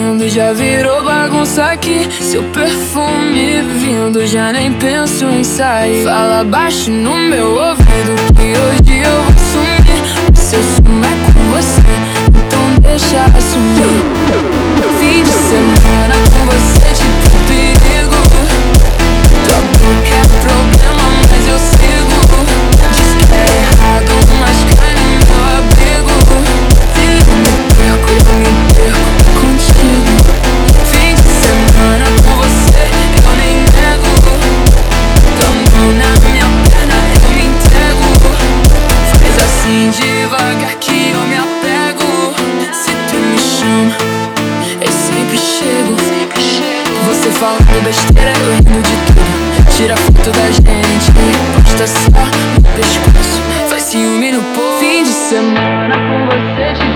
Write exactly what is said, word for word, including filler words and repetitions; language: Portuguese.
rindo, já virou bagunça aqui. Seu perfume vindo, já nem penso em sair. Fala baixo no meu ouvido que hoje eu vou sumir. Se eu sumir com você, então deixa assumir. Fim de semana com você, tipo perigo. Tua boca é problema, mas eu sigo. Diz que é errado, mas cai no meu abrigo. Eu me perco, eu me perco contigo. Fim de semana com você, eu nem nego. Tua mão na minha perna, eu me entrego. Faz assim devagar que eu me apego. Se tu me chama, eu sempre chego. Você falando besteira, eu rindo de tudo. Tira foto da gente, posta só no pescoço. Faz ciúme no povo. Fim de semana com você.